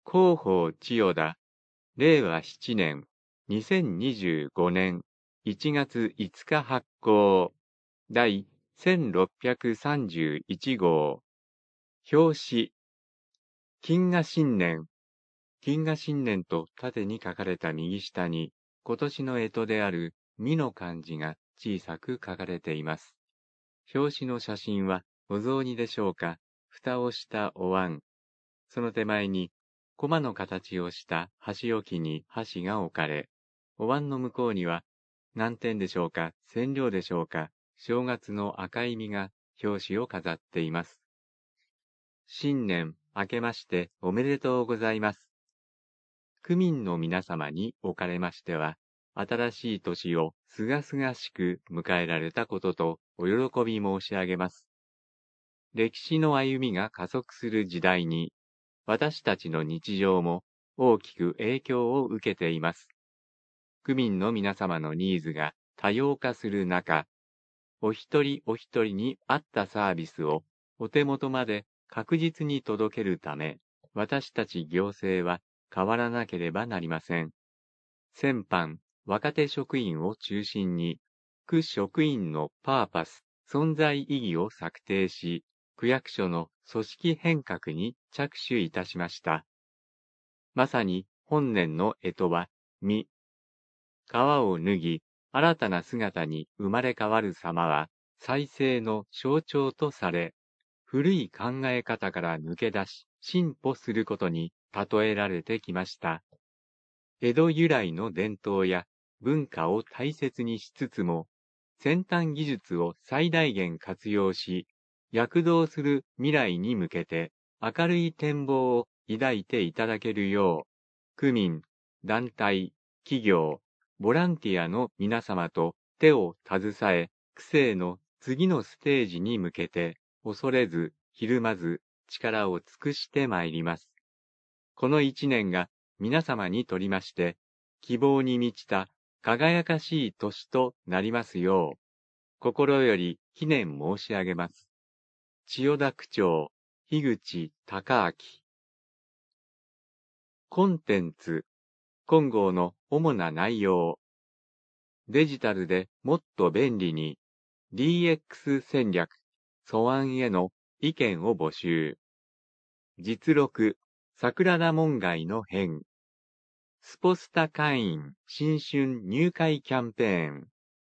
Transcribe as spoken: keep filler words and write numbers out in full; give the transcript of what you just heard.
広報千代田、れいわしちねん、にせんにじゅうごねんいちがついつか発行、第せんろっぴゃくさんじゅういち号。表紙、金河新年。金河新年と縦に書かれた右下に、今年の干支である未の漢字が小さく書かれています。表紙の写真はお雑煮でしょうか。蓋をしたお椀。その手前に、駒の形をした箸置きに箸が置かれ、お椀の向こうには、何点でしょうか、千両でしょうか、正月の赤い実が表紙を飾っています。新年明けましておめでとうございます。区民の皆様におかれましては、新しい年をすがすがしく迎えられたこととお喜び申し上げます。歴史の歩みが加速する時代に、私たちの日常も大きく影響を受けています。区民の皆様のニーズが多様化する中、お一人お一人に合ったサービスをお手元まで確実に届けるため、私たち行政は変わらなければなりません。先般、若手職員を中心に、区職員のパーパス、存在意義を策定し、区役所の組織変革に着手いたしました。まさに本年の干支は、実。皮を脱ぎ、新たな姿に生まれ変わる様は、再生の象徴とされ、古い考え方から抜け出し、進歩することに例えられてきました。江戸由来の伝統や文化を大切にしつつも、先端技術を最大限活用し、躍動する未来に向けて明るい展望を抱いていただけるよう、区民、団体、企業、ボランティアの皆様と手を携え、区政の次のステージに向けて、恐れず、ひるまず、力を尽くしてまいります。この一年が皆様にとりまして、希望に満ちた輝かしい年となりますよう、心より祈念申し上げます。千代田区長、樋口孝明。コンテンツ、今号の主な内容。デジタルでもっと便利に、ディーエックス 戦略、素案への意見を募集。実録、桜田門外の変。スポスタ会員新春入会キャンペーン。